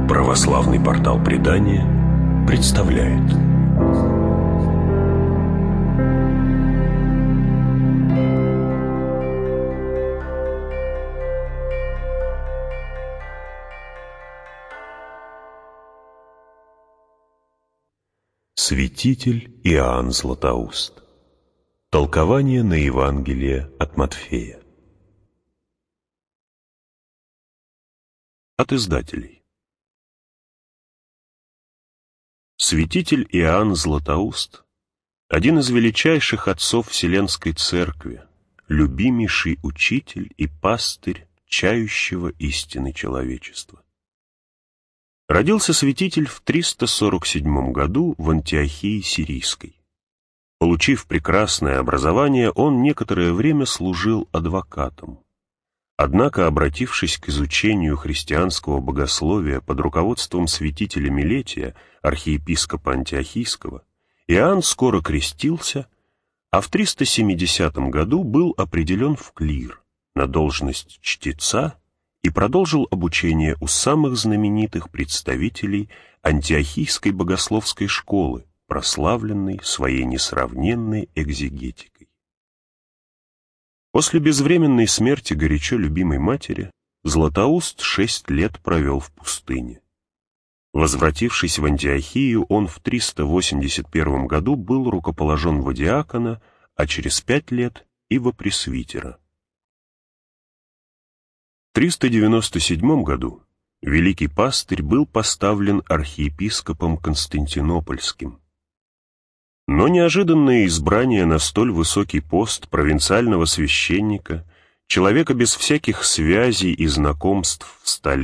Православный портал Предания представляет. Святитель Иоанн Златоуст. Толкование на Евангелие от Матфея. От издателей. Святитель Иоанн Златоуст – один из величайших отцов Вселенской Церкви, любимейший учитель и пастырь чающего истины человечества. Родился святитель в 347 году в Антиохии Сирийской. Получив прекрасное образование, он некоторое время служил адвокатом. Однако, обратившись к изучению христианского богословия под руководством святителя Милетия, архиепископа Антиохийского, Иоанн скоро крестился, а в 370 году был определен в клир на должность чтеца и продолжил обучение у самых знаменитых представителей Антиохийской богословской школы, прославленной своей несравненной экзегетикой. После безвременной смерти горячо любимой матери Златоуст 6 лет провел в пустыне. Возвратившись в Антиохию, он в 381 году был рукоположен во диакона, а через 5 лет и во пресвитера. В 397 году великий пастырь был поставлен архиепископом Константинопольским. Но неожиданное избрание на столь высокий пост провинциального священника, человека без всяких связей и знакомств в столице,